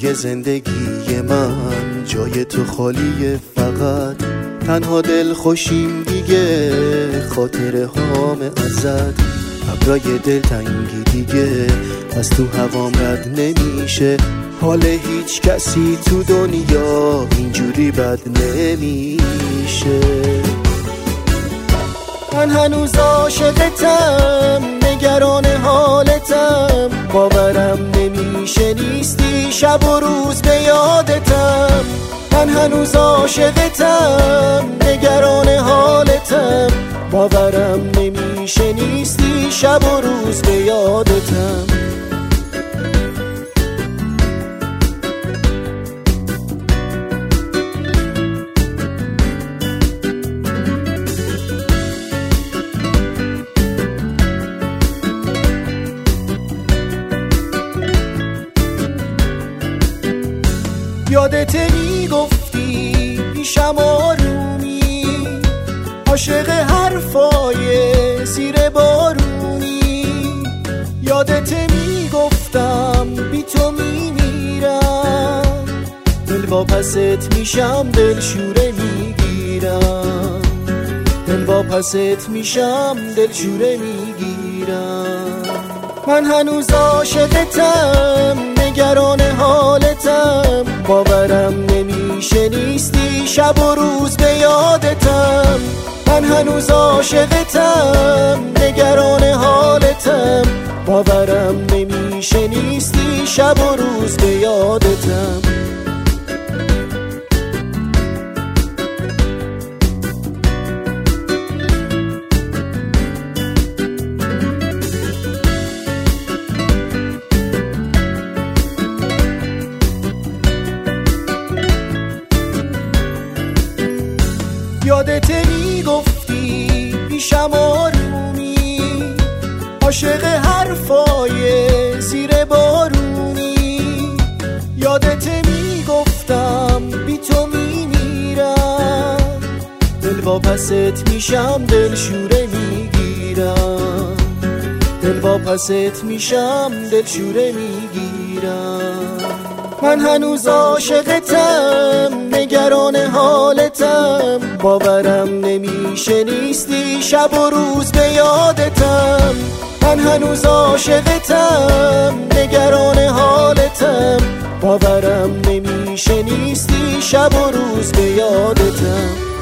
توی زندگی من جای تو خالیه، فقط تنها دل خوشیم دیگه، خاطره هام ازت ابرای دلتنگی دیگه، از تو هوام رد نمیشه، حال هیچ کسی تو دنیا اینجوری بد نمیشه. من هنوز عاشقتم، نگران حالتم، باورم نمیشه نیستی شب و روز به یادتم. من هنوز عاشقتم، نگران حالتم، باورم نمیشه نیستی شب و روز به یادتم. یادت میگفتی پیشم آرومی، عاشق حرفای زیر بارونی. یادت میگفتم بی تو میمیرم، دل واپست میشم دلشوره میگیرم، دل واپست میشم دلشوره میگیرم. من هنوز عاشقتم، نگران حالتم، باورم نمیشه نیستی شب و روز به یادتم. من هنوز عاشقتم، نگران حالتم، باورم نمیشه نیستی شب و روز به یادتم. یادت میگفتی پیشم آرومی، عاشق حرفای زیر بارونی. یادت میگفتم بی تو میمیرم، دل واپست میشم دلشوره میگیرم، دل واپست میشم دلشوره میگیرم. من هنوز عاشقتم، نگران حالتم، باورم نمیشه نیستی شب و روز به یادتم. من هنوز عاشقتم، نگران حالتم، باورم نمیشه نیستی شب و روز به یادتم.